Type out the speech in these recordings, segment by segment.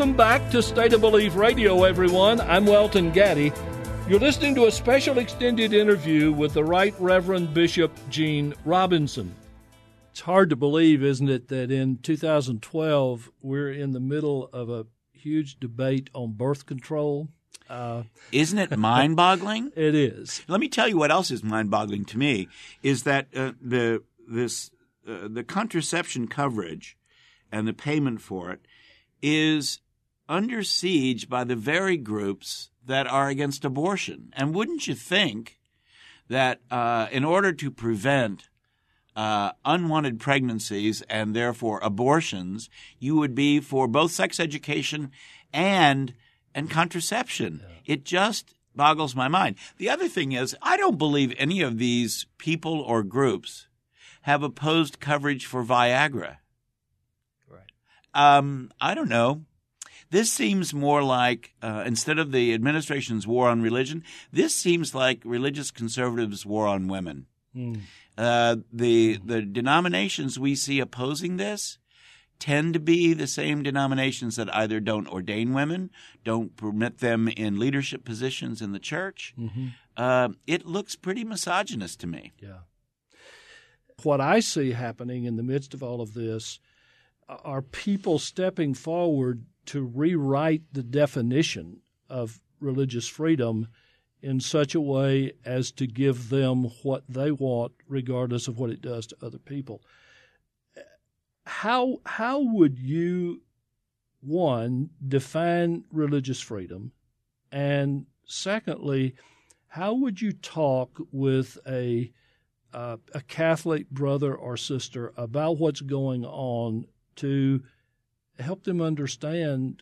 Welcome back to State of Belief Radio, everyone. I'm Welton Gaddy. You're listening to a special extended interview with the Right Reverend Bishop Gene Robinson. It's hard to believe, isn't it, that in 2012 we're in the middle of a huge debate on birth control. Isn't it mind-boggling? It is. Let me tell you what else is mind-boggling to me is that the contraception coverage and the payment for it is under siege by the very groups that are against abortion. And wouldn't you think that in order to prevent unwanted pregnancies and therefore abortions, you would be for both sex education and contraception? Yeah. It just boggles my mind. The other thing is, I don't believe any of these people or groups have opposed coverage for Viagra. Right. I don't know. This seems more like, instead of the administration's war on religion, this seems like religious conservatives' war on women. The denominations we see opposing this tend to be the same denominations that either don't ordain women, don't permit them in leadership positions in the church. Mm-hmm. It looks pretty misogynist to me. Yeah. What I see happening in the midst of all of this are people stepping forward to rewrite the definition of religious freedom in such a way as to give them what they want, regardless of what it does to other people. How would you, one, define religious freedom? And secondly, how would you talk with a Catholic brother or sister about what's going on to help them understand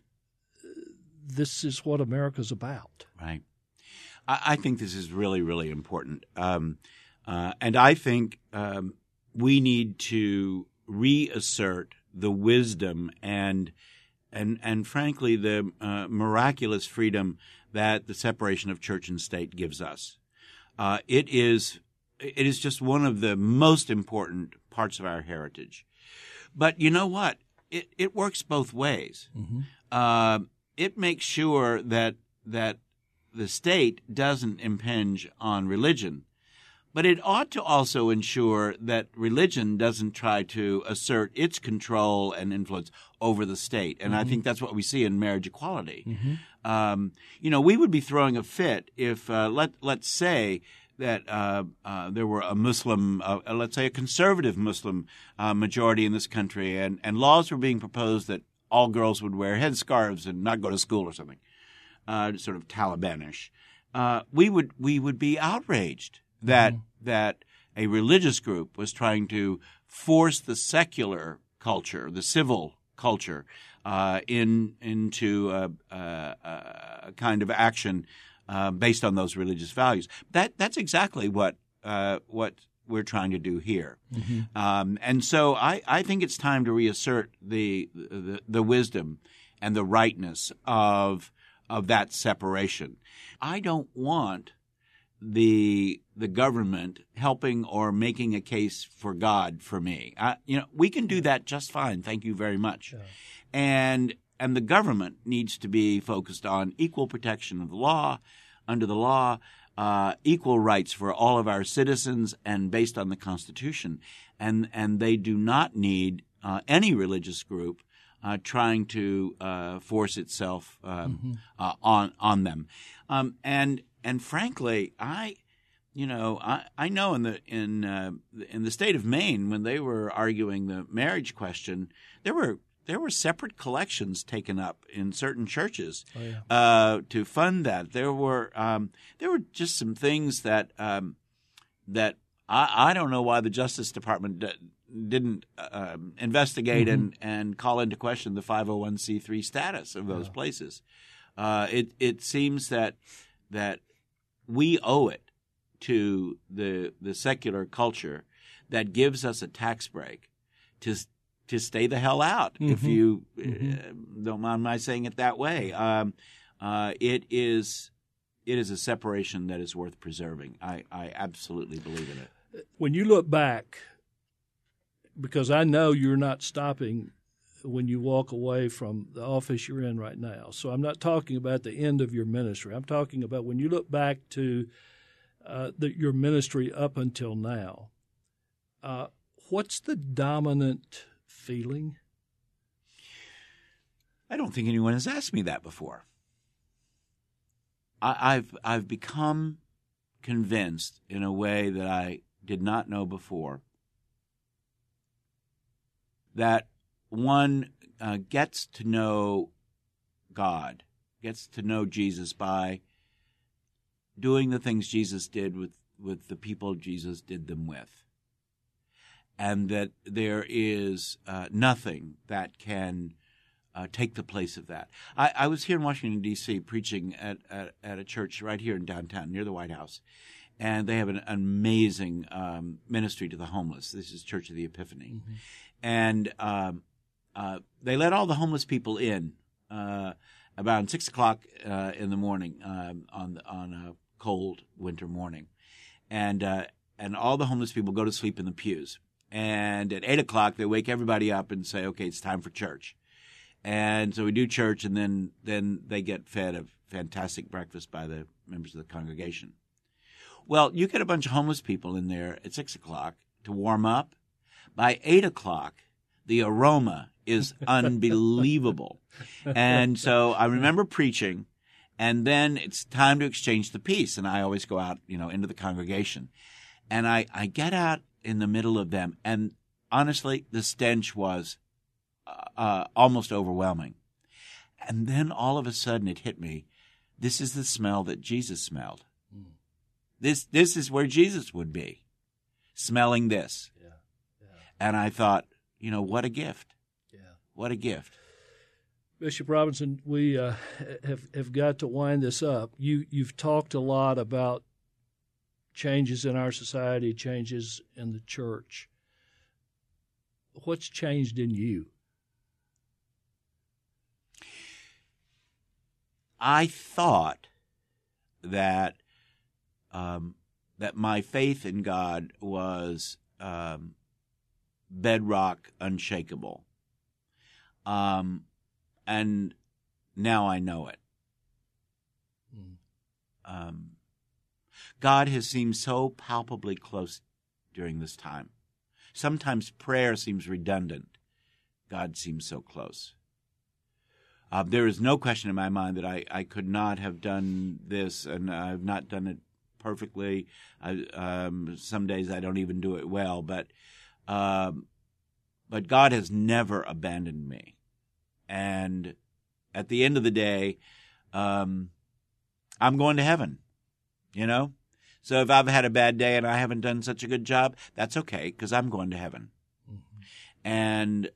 this is what America's about? Right. I think this is really, really important. And I think we need to reassert the wisdom and frankly, the miraculous freedom that the separation of church and state gives us. It is just one of the most important parts of our heritage. But you know what? It works both ways. Mm-hmm. It makes sure that the state doesn't impinge on religion, but it ought to also ensure that religion doesn't try to assert its control and influence over the state. And mm-hmm. I think that's what we see in marriage equality. Mm-hmm. We would be throwing a fit if, let's say, that there were a Muslim, let's say a conservative Muslim majority in this country, and laws were being proposed that all girls would wear headscarves and not go to school or something, sort of Talibanish. We would be outraged that a religious group was trying to force the secular culture, the civil culture, into a kind of action based on those religious values. That's exactly what we're trying to do here. Mm-hmm. And so I think it's time to reassert the wisdom and the rightness of that separation. I don't want the government helping or making a case for God for me. We can do that just fine. Thank you very much. Yeah. And the government needs to be focused on equal protection of the law, under the law, equal rights for all of our citizens, and based on the Constitution. And they do not need any religious group trying to force itself on them. And frankly, I know in the state of Maine, when they were arguing the marriage question, there were separate collections taken up in certain churches to fund that. There were just some things that I don't know why the Justice Department didn't investigate and call into question the 501c3 status of those places. It seems that we owe it to the secular culture that gives us a tax break to stay the hell out, if you don't mind my saying it that way. It is a separation that is worth preserving. I absolutely believe in it. When you look back, because I know you're not stopping when you walk away from the office you're in right now. So I'm not talking about the end of your ministry. I'm talking about when you look back to your ministry up until now. What's the dominant feeling? I don't think anyone has asked me that before. I've become convinced in a way that I did not know before that one gets to know God, gets to know Jesus by doing the things Jesus did with the people Jesus did them with. And that there is nothing that can take the place of that. I was here in Washington, D.C., preaching at a church right here in downtown near the White House. And they have an amazing ministry to the homeless. This is Church of the Epiphany. Mm-hmm. And they let all the homeless people in about 6 o'clock in the morning on a cold winter morning. And all the homeless people go to sleep in the pews. And at 8 o'clock, they wake everybody up and say, okay, it's time for church. And so we do church, and then they get fed a fantastic breakfast by the members of the congregation. Well, you get a bunch of homeless people in there at 6 o'clock to warm up. By 8 o'clock, the aroma is unbelievable. And so I remember preaching, and then it's time to exchange the peace. And I always go out, into the congregation. And I get out in the middle of them, and honestly, the stench was almost overwhelming. And then all of a sudden it hit me, this is the smell that Jesus smelled. Mm. This is where Jesus would be, smelling this. Yeah. Yeah. And I thought, what a gift. Yeah. What a gift. Bishop Robinson, we have got to wind this up. You've talked a lot about changes in our society, changes in the church. What's changed in you? I thought that that my faith in God was bedrock, unshakable, and now I know it. God has seemed so palpably close during this time. Sometimes prayer seems redundant. God seems so close. There is no question in my mind that I could not have done this, and I've not done it perfectly. Some days I don't even do it well, but God has never abandoned me. And at the end of the day, I'm going to heaven, So if I've had a bad day and I haven't done such a good job, that's okay, because I'm going to heaven. Mm-hmm. And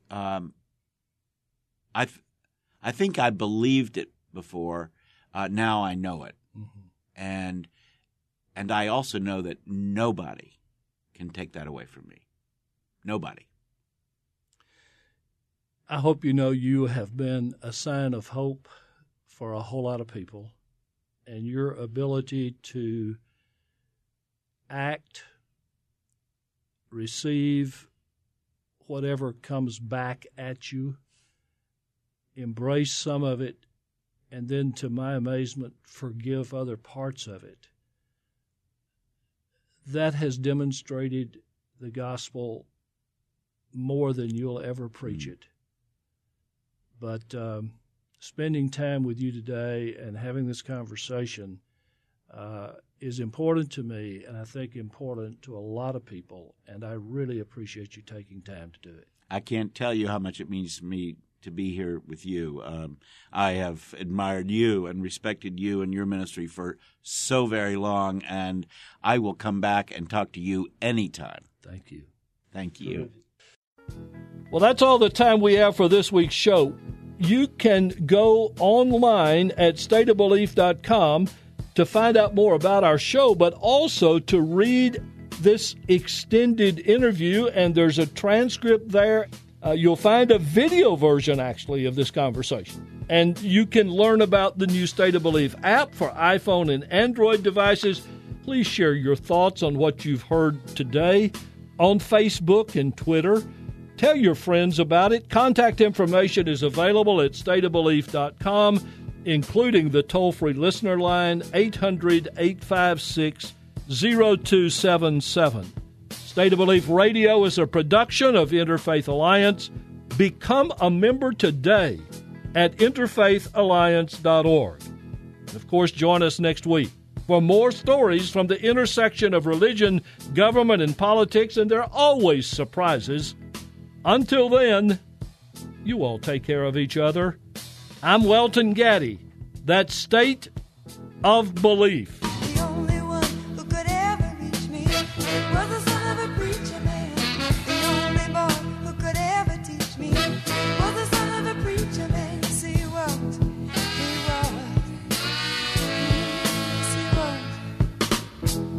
I think I believed it before. Now I know it. Mm-hmm. And I also know that nobody can take that away from me. Nobody. I hope you have been a sign of hope for a whole lot of people, and your ability to act, receive whatever comes back at you, embrace some of it, and then, to my amazement, forgive other parts of it. That has demonstrated the gospel more than you'll ever preach it. But spending time with you today and having this conversation is important to me, and I think important to a lot of people, and I really appreciate you taking time to do it. I can't tell you how much it means to me to be here with you. I have admired you and respected you and your ministry for so very long, and I will come back and talk to you anytime. Thank you. Thank you. Well, that's all the time we have for this week's show. You can go online at stateofbelief.com to find out more about our show, but also to read this extended interview, and there's a transcript there. You'll find a video version, actually, of this conversation. And you can learn about the new State of Belief app for iPhone and Android devices. Please share your thoughts on what you've heard today on Facebook and Twitter. Tell your friends about it. Contact information is available at stateofbelief.com, including the toll-free listener line, 800-856-0277. State of Belief Radio is a production of Interfaith Alliance. Become a member today at interfaithalliance.org. And of course, join us next week for more stories from the intersection of religion, government, and politics, and there are always surprises. Until then, you all take care of each other. I'm Welton Gaddy. That's State of Belief. The only one who could ever reach me was the son of a preacher man. The only boy who could ever teach me was the son of a preacher man. Yes, he was. Yes, he was.